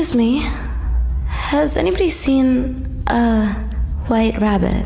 Excuse me, has anybody seen a white rabbit?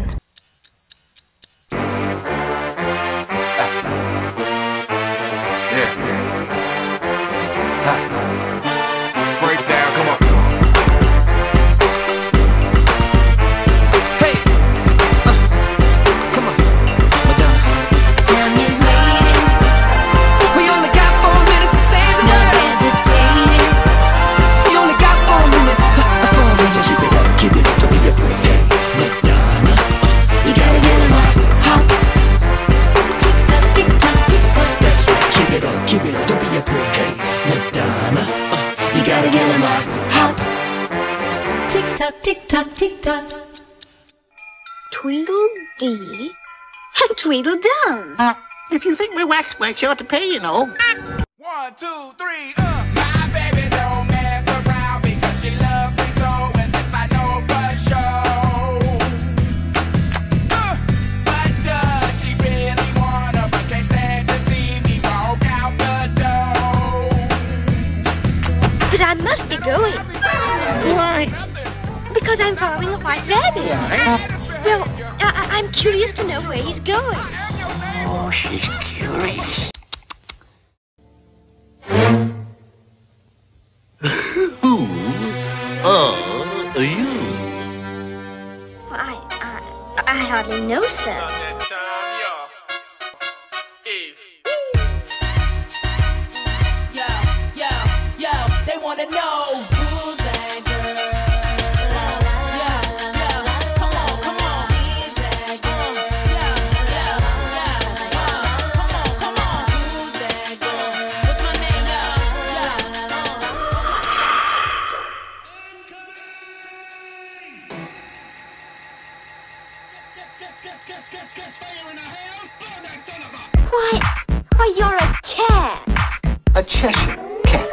Tick-tock. Tweedledee and Tweedledum. If you think we're wax work, you ought to pay, you know. 1, 2, 3, My baby don't mess around because she loves me so, and this I know for sure. But does she really wanna, but can't stand to see me walk out the door? But I must be going. Why? Because I'm following a white rabbit. Well, I'm curious to know where he's going. Oh, she's curious. Who are you? Well, I hardly know, sir. Yo, they wanna know who's that girl? Why, you're a cat. A Cheshire cat.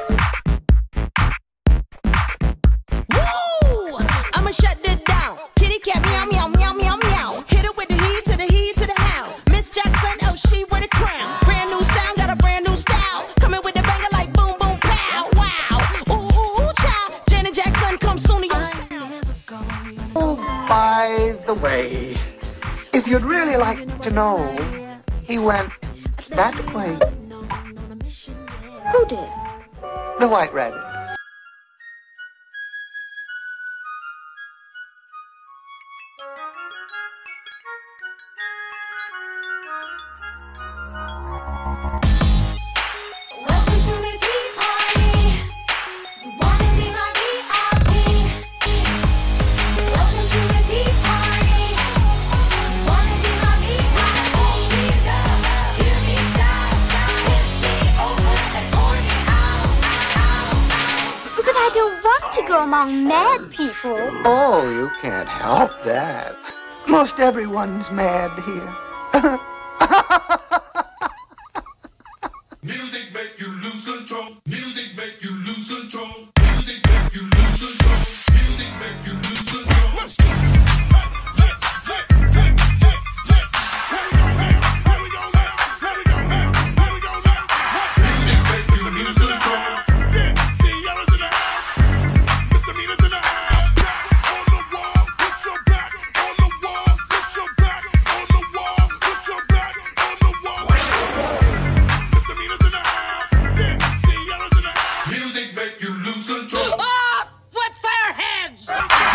Woo! I'ma shut this down. Kitty cat meow meow meow meow meow. Hit it with the heat to the how. Miss Jackson, oh she with a crown. Brand new sound, got a brand new style. Coming with the banger like boom boom pow. Wow. Ooh child. Janet Jackson come soon to you. Oh, by the way, if you'd really like to know, he went that way. Who did? The white rabbit. Welcome to the tea party. You wanna be my VIP? Welcome to the tea party. You wanna be my VIP? Hear me shout, tip me over and pour me out. But I don't want to go among mad people. Oh, you can't help that. Most everyone's mad here. Music make you lose control. Music make you lose control. Music make you lose control. Music make you lose control. Music make you lose control. What's their heads?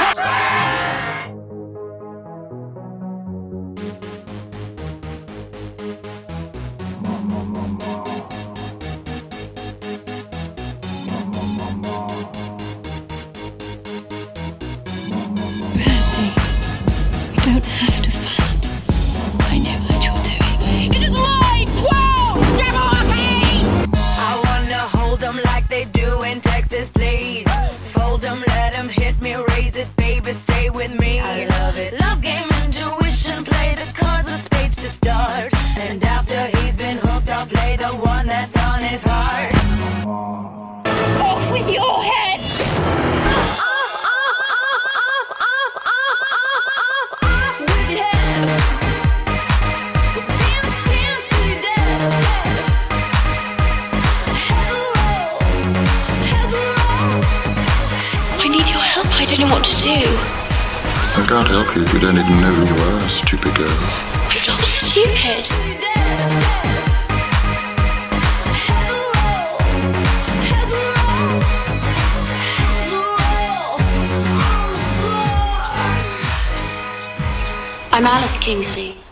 Percy, you don't have to fight. I know what you're doing. It is my quote, Jabberwocky! I wanna hold them like they do in Texas, please. Fold them, let them hit me, raise it, baby, stay with me. I love it. Love game, intuition, play the cards with spades to start. And after he's been hooked, I'll play the one that's on his heart. Off with your head! Off with your head! Dance till you're dead. Head roll, head roll. don't know what to do. I can't help you if you don't even know who you are, stupid girl. I'm not stupid. I'm Alice Kingsley.